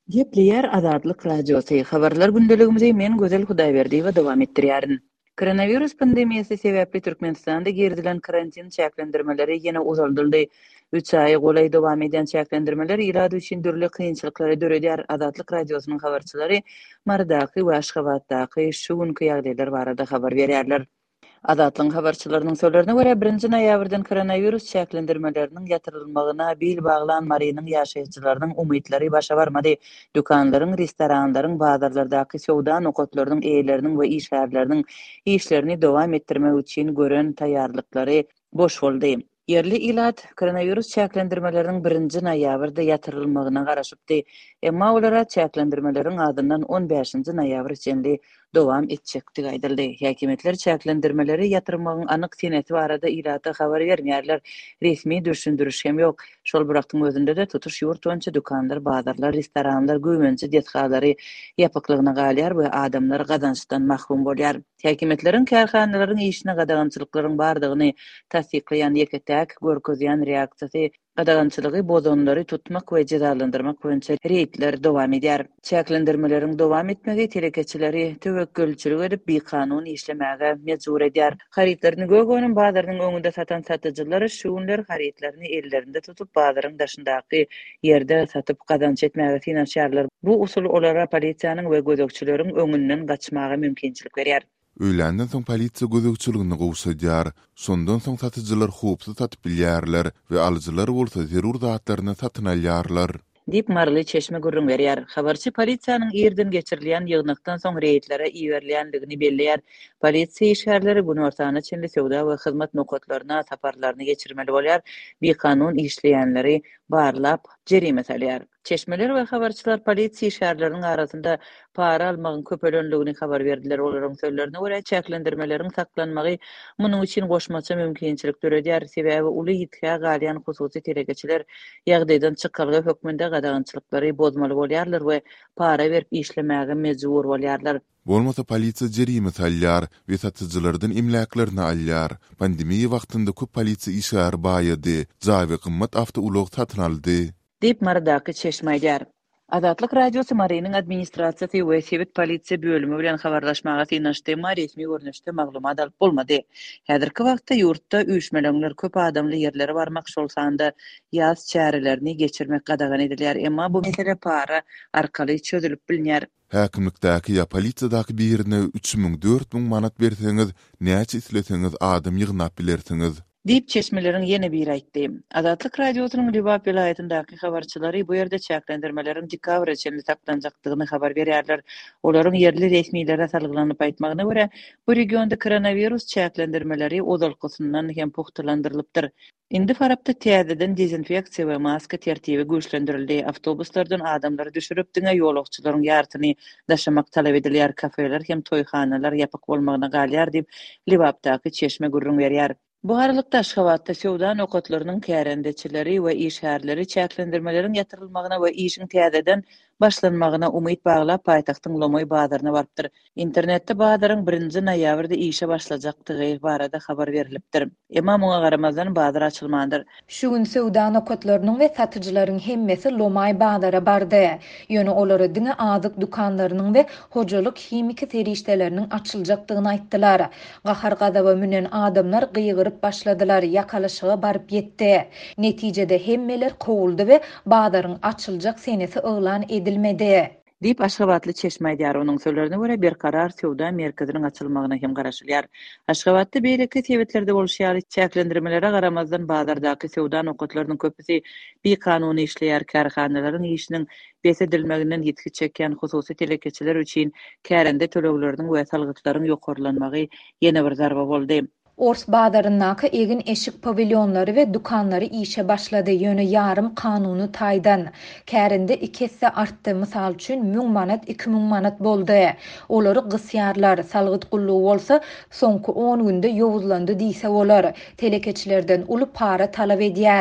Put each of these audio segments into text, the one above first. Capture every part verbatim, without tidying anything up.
Gepleyer Azadlyk Radiosu. Habarlar gündeligimizi men Gözel Hudaýberdiýewa dowam etdirýärin. Koronavirus pandemiýasy sebäpli Türkmenistanda gerdilen karantin çäklendirmeleri ýene uzaldyldy. üç ay golay dowam eden çäklendirmeler ýylady üçin dürli kynçylyklara döredýär. Azadlyk Radiosynyň habarçylary Mardaky we Aşgabatdaky şu günkü ýagdaýlar barada habar berýärler. Azatlyň habarçylarynyň sözlerine görä birinji noýabrdan koronavirus çäklendirmeleriniň ýatyrylmagyna bil baglan marynyň ýaşaýjylarynyň umytlary başa barmady. Dükanlaryň, restoranlaryň, bazarlardaky sowda nokatlarynyň eýleriniň we işgärleriniň işlerini dowam etdirmek üçin gören taýýarlyklary boş boldy. Yerli ilat koronavirus çäklendirmeleriniň birinji noýabrda ýatyrylmagyna garaşypdy. Emma olara çäklendirmeleriň adyndan on beşinji noýabr içinde dowam etjekdi aýdyldy. Häkimetler çäklendirmeleri ýatyrmagyň anyk seneti barada ilata habar bermeýärler. Resmi düşündürüş hem ýok. Şol birakdyň özünde de tutuş ýurt boýunça dükanlar, bazarlar, restoranlar, güýmençi dethalary ýapyklygyna galýar we adamlar gazançdan mahrum bolýar. Häkimetleriň kärhanalaryň işine gadagançylyklaryň bardygyny tasdiklaýan ýeketäk görkezýän reaksiýasy gadagançylygy bozonlary tutmak we jazalandyrmak boýunça reýtler dowam edýär. Çäklendirmeleriň dowam etmegi telekeçileri töwekkülçilik edip bir kanun işlemäge mejbur edýär. Haritlaryny gögönün bazarynyň öňünde satan satyjylar şu günler haritlaryny ellerinde tutup bazaryň daşyndaky ýerde satyp gazanç etmäge finansiýarlar. Bu usul olara polisiýanyň we gözekçileriň öňünden gaçmagy mümkinçilik berýär. Öýlenden soň polisiýa gözekçiligini gowşadýar. Sondan soň satyjylar hupsy satyp bilýärler we alyjylar bolsa zerur zatlaryny satyn alýarlar. Dip Marly Çeşme gurrun berýär. Habarçy polisiýanyň ýerden geçirilýän ýygnakdan soň reýtlere iýerlendigini belleýär. Polisiýa işgärleri bunu ortana çenli sowda we hyzmat nokatlaryna saparlaryny geçirmeli bolýar. Bir kanun işleýänleri barlap jerime salýar. Çeşmeler we habarçylar polisiýa işgärleriniň arasynda para almagyň köpelenligini habar berdiler. Olaryň sözlerine görä çäklendirmeleriň saklanmagy munyň üçin goşmaça mümkinçilik töredýär. Sebäbi uly ýitkä galýan hususy telekeçiler ýagdaýdan çykalgy hökmünde gadagançylyklary bozmaly bolýarlar we para berip işlemäge mejbur bolýarlar. Bolmasa polisiýa jerime salýar we satyjylardan imlaklaryny alýar. Pandemiýa wagtynda köp polisiýa işgär baýady, jawy gymmat awtoulag satyn aldy. Dip Mardaky Çeşmeýär. Azatlyk Radiosu Marynyň administrasiýasy we Sewet polisiýa bölümi bilen habarlaşmaga synaşdyma resmi görnüşde maglumat alyp bolmady. Häzirki wagtda ýurtda üýtmeler köp adamly ýerlere barmak şolsanda ýaz çärelerini geçirmek gadagan edilýär. Emma bu mesele para arkaly çözülüp bilinýär. Häkimlikdäki ýa polisiýadaky birine üç miň dört miň manat berseňiz, näçe isleseňiz adam ýygnap bilersiňiz. Dip Çeşmelerin yeni bir aýtdy. Azatlyk Radiosynyň Libap vilayetindäki habarçylary bu ýerde çäklendirmeleriň dekabr içinde saklanjakdygyny habar berýärler. Olaryň yerli resmiýetlere salgylanyp aýtmagyna görä, bu regionda koronavirus çäklendirmeleri ozalkysyndan hem puhtalandyrylypdyr. Indi farapda täzeden dezinfeksiýa we maska tertibi güýçlendirildi. Awtobuslardan adamlary düşürüp diňe ýolagçylaryň ýartyny daşamak talap edilýär. Kafeler hem toýhanalar ýapyk bolmagyna galýar diýip Libapdaky Çeşme gurrun berýär. Bu aralykda Aşgabatda sowda nokatlarynyň kärendeçileri we işgärleri çäklendirmeleriň ýatyrylmagyna we işiň täzeden başlanmagyna umyt baglap paýtagtyň Lomoy bazaryna barpdyr. Internetde bazaryň birinji noýabrda işe başlajakdygy barada habar berilipdir. Emma muňa garamazdan bazar açylmandyr. Şu gün sowda nokatlarynyň we satyjylaryň hemmesi Lomoy bazara bardy. Ýöne olary diňe azyk dükanlarynyň we hojalyk himiki serişdeleriniň açyljakdygyny aýtdylar. Gahar gadaba münen adamlar gyýgyryp başladylar, ýakalaşyga barıp ýetdi. Netijede hemmeler kowuldy we bazaryň açyljak senesi elan edilmedi. Dip Aşgabatly Çeşmeýär onuň sözlerine görä berkarar sowda merkeziniň açylmagyna hem garaşylýar. Aşgabatda beýleki sebetlerde bolýar çäklendirmelere garamazdan bazardaky sowda nokatlarynyň köpüsi bir kanuny işleýär. Karhanalaryň işiniň besedilmeginden ýetki çeken hususy telekeçiler üçin kärende tölegleriniň we salgytlaryň ýokarlanmagy ýene bir zarba boldy. Ors bazarynyňky egin eşik pavilyonlary we dukanlary işe başlady. Ýöne yarım kanuny taýdan. Kärinde iki hisse artdy. Mysal üçin müň manat iki miň manat boldy. Olary gysýarlar, salgyt gullugy bolsa soňky on günde ýowuzlandy diýse bolar. Telekeçilerden uly para talap edýär.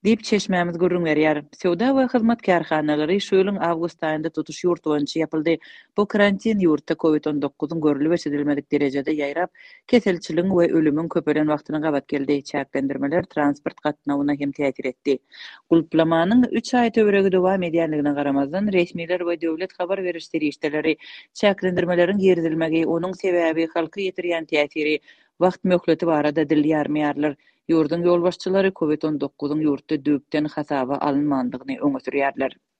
diýip çeşmämiz gurrun berýär. Sewda we hyzmat karhanalary şu ýylyň awgust aýynda tutuş ýurt boýunça ýapyldy. Bu karantin ýurtda covid on dokuzyň görülip geçirilmedik derejede ýaýrap, keselçiligiň we ölümüň köpelen wagtyna gabat geldi. Çäklendirmeler transport gatnawyna hem täsir etdi. Gulplamanyň üç aý töweregi dowam edýändigine garamazdan resmiler we döwlet habar berişleri işleri çäklendirmelerin gerizilmegi, onuň sebäbi halky ýetirýän täsiri wagt möhleti barada dilýärmeýärler. Ýurdun ýolbaşçylary covid on dokuzyň ýurtda döpden hasaba alynmandygyny öňe sürýärler.